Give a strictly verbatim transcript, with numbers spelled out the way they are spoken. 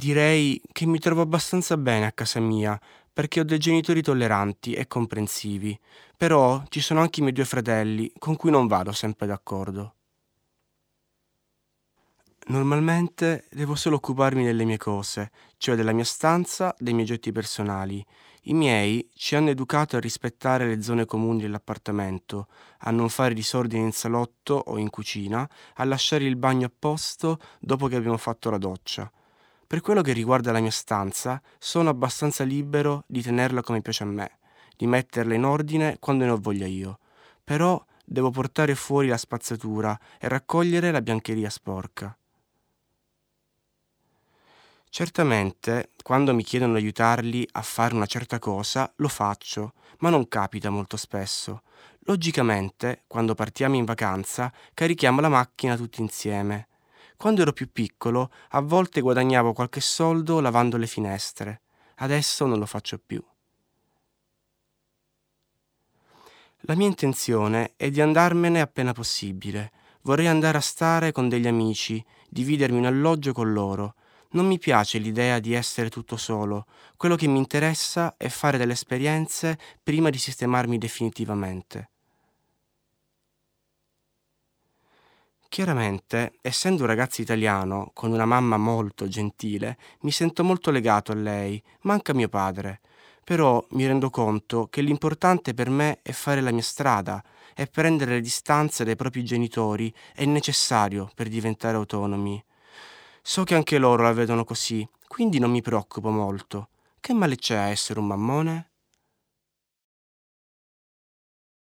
Direi che mi trovo abbastanza bene a casa mia, perché ho dei genitori tolleranti e comprensivi, però ci sono anche i miei due fratelli con cui non vado sempre d'accordo. Normalmente devo solo occuparmi delle mie cose, cioè della mia stanza, dei miei oggetti personali. I miei ci hanno educato a rispettare le zone comuni dell'appartamento, a non fare disordine in salotto o in cucina, a lasciare il bagno a posto dopo che abbiamo fatto la doccia. Per quello che riguarda la mia stanza, sono abbastanza libero di tenerla come piace a me, di metterla in ordine quando ne ho voglia io. Però devo portare fuori la spazzatura e raccogliere la biancheria sporca. Certamente, quando mi chiedono di aiutarli a fare una certa cosa, lo faccio, ma non capita molto spesso. Logicamente, quando partiamo in vacanza, carichiamo la macchina tutti insieme. Quando ero più piccolo, a volte guadagnavo qualche soldo lavando le finestre. Adesso non lo faccio più. La mia intenzione è di andarmene appena possibile. Vorrei andare a stare con degli amici, dividermi un alloggio con loro. Non mi piace l'idea di essere tutto solo. Quello che mi interessa è fare delle esperienze prima di sistemarmi definitivamente. Chiaramente, essendo un ragazzo italiano, con una mamma molto gentile, mi sento molto legato a lei, manca mio padre. Però mi rendo conto che l'importante per me è fare la mia strada e prendere le distanze dai propri genitori è necessario per diventare autonomi. So che anche loro la vedono così, quindi non mi preoccupo molto. Che male c'è a essere un mammone?